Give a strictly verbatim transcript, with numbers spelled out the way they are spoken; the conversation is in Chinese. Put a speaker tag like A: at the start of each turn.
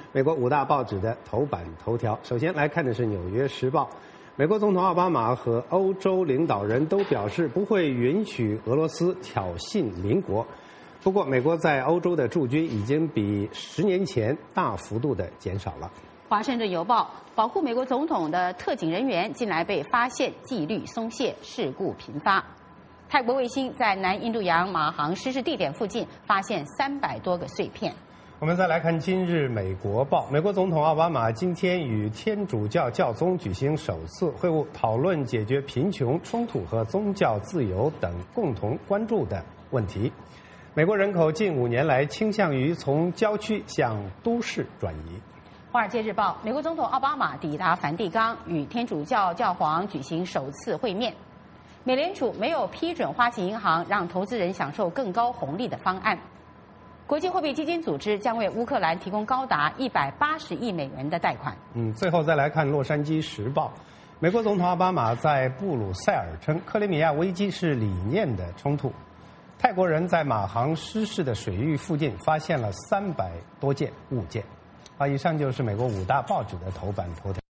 A: 美国五大报纸的头版头条。首先来看的是《纽约时报》，美国总统奥巴马和欧洲领导人都表示不会允许俄罗斯挑衅邻国。不过，美国在欧洲的驻军已经比十年前大幅度的减少了。
B: 华盛顿邮报，保护美国总统的特警人员近来被发现纪律松懈，事故频发。泰国卫星在南印度洋马航失事地点附近发现三百多个碎片。
A: 我们再来看今日美国报，美国总统奥巴马今天与天主教教宗举行首次会晤，讨论解决贫穷、冲突和宗教自由等共同关注的问题。美国人口近五年来倾向于从郊区向都市转移。
B: 华尔街日报，美国总统奥巴马抵达梵蒂冈，与天主教教皇举行首次会面。美联储没有批准花旗银行让投资人享受更高红利的方案。国际货币基金组织将为乌克兰提供高达一百八十亿美元的贷款。
A: 嗯，最后再来看《洛杉矶时报》，美国总统奥巴马在布鲁塞尔称，克里米亚危机是理念的冲突。泰国人在马航失事的水域附近发现了三百多件物件。好，以上就是美国五大报纸的头版头条。